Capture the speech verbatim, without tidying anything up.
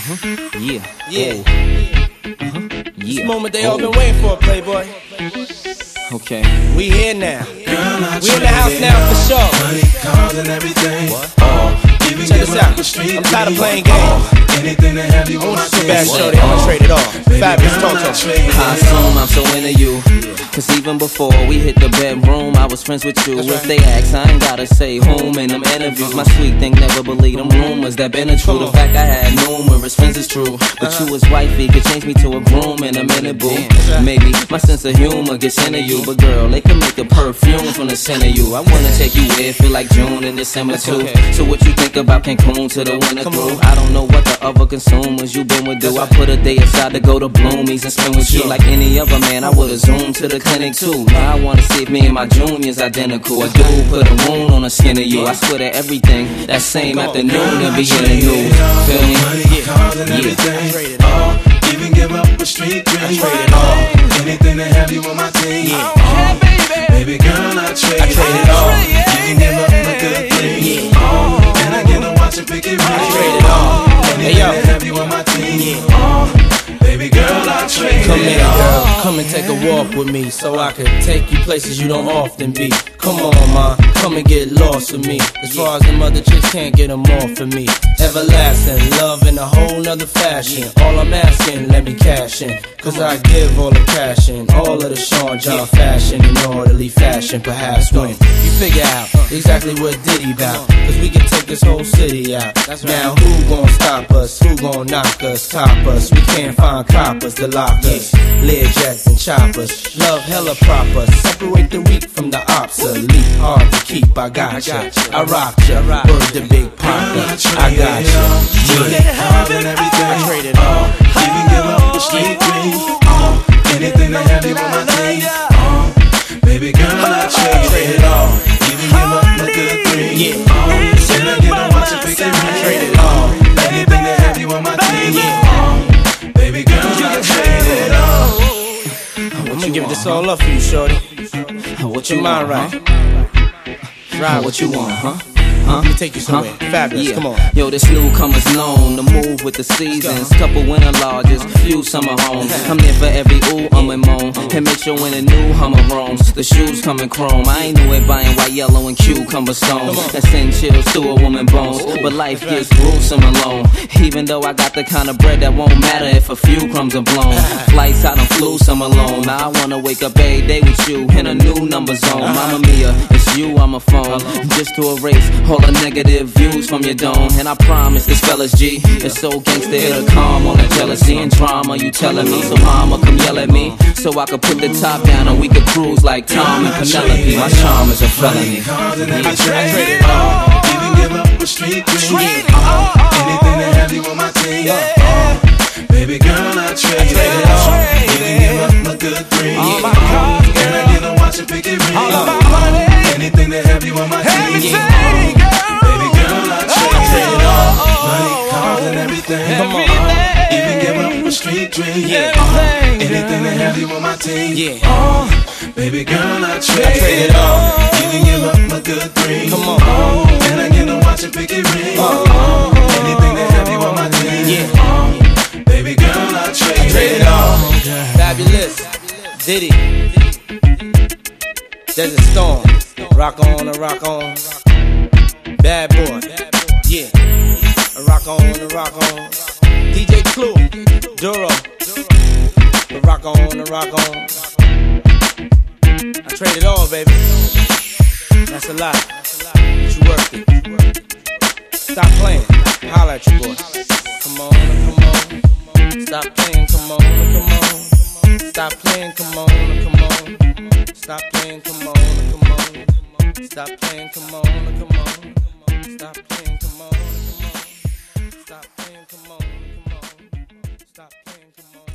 Uh-huh. Yeah. Yeah. Uh-huh. Yeah. It's the moment they all been waiting for, Playboy. Okay. We here now. We in the house now for sure. Money, cars, and everything. Oh. Check this out. I'm tired of playing games. Anything to have you I on want my you so bad, team. shorty. I'ma trade it off. Fabulous Toto. I assume I'm so into you, cause even before we hit the bedroom, I was friends with you. That's If right. they ask, I ain't gotta say whom in them interviews. My sweet thing never believed them rumors that been a true. The fact I had numerous friends is true, but you was wifey could change me to a groom in a minute, boo. Maybe my sense of humor gets into you, but girl, they can make a perfume from the scent of you. I wanna take you where it feel like June and December too. So what you think about Cancun to the winter through? I don't know what the other consumers you been with do. I put a day aside to go to Bloomies and spend with you. Like any other man, I would've zoomed to the clinic too. Now I wanna see if me and my junior's identical. A dude put a wound on the skin of you. I swear that everything that same afternoon and be in the news. Feel me? Money, cars, and everything. All, even give up a street dream. All, anything to have you on my team. All, baby girl, I trade it all. Even give up a good thing. All, and I get to watch it pick it right. Trade it all. Hey yo. Anything to have you on my team. All, baby girl, I trade Come it here, all. girl. Come and take a walk with me so I could take you places you don't often be. Come on, ma. Come and get lost with me. As far as them other chicks can't get them off of me. Everlasting love in a whole nother fashion. All I'm asking, let me cash in. Cause I give all the passion, all of the Sean John fashion in orderly fashion. Perhaps when you figure out exactly what Diddy bout. Cause we can take this whole city out. Now who gon' stop us? Who gon' knock us? Top us? We can't find coppers to lock us. Learjets and choppers. Love hella proper. Separate the weak from the obsolete. Hard to keep, I got ya. I rock ya. Word the Big Papa. I got ya. Money, cars, and everything. I trade it all. Even give up a street dream. All, anything to have you on my team. All, baby girl, I trade it all. Even give up a good thing. Yeah. All, and I get to watch it pick it right. Trade it all. Anything to have you on my team. All, baby girl, I trade it all. I'm gonna give this all up for you, shorty. What Your you mind want, right. huh? Right, What you want, huh? Let me take you somewhere. Fabulous, Yeah. come on. Yo, this newcomer's known to move with the seasons. Couple winter lodges, few summer homes. I'm there for every ooh, um, and moan. And make sure when a new Hummer roams, the shoes come in chrome. I ain't new at buying white, yellow, and cucumber stones. That send chills to a woman bones. But life gets gruesome alone. Even though I got the kind of bread that won't matter if a few crumbs are blown. Flights out on flew some alone. Now I wanna wake up every day with you in a new number zone. Mama Mia, it's you on my phone. Just to erase all the negative views from your dome. And I promise this fella's G. It's so gangsta, it'll calm all the jealousy and drama you telling me. So mama, come yell at me so I could put the top down and we could cruise like Tom and Penelope. My charm is a felony. Cars and I everything. trade it all. Even give up a street dream. All, anything to have you on my team. All, baby girl, I trade it all. Even give up a good thing. All my cars, and I get to watch it pick it ring. Anything to have you on my team. Baby girl, I trade it all. Money, cars, and everything. Come on. Even give up a street dream. Yeah. Anything to have you on my team. Yeah. Oh, baby girl, I trade, trade it all. Even give up a good thing. Come on. Oh, and I get to watch it pick it ring. Oh, anything to have you on my team. Yeah. Oh, baby girl, I trade, Trade it all. Fabulous. Diddy. Desert Storm. Rock on and rock on. Bad boy. Yeah. Rock on and rock on. D J Clue. Duro. Rock on and rock on. I trade it all, baby. That's a lot. But you worth it. Stop playing. Holla at you, boy. Come on, come on. Stop playing, come on, come on. Stop playing, come on, come on. Stop playing, come on, come on. Stop playing, come on, come on. Stop playing, come on, come on. Stop playing, come on, come on. Stop playing, come on.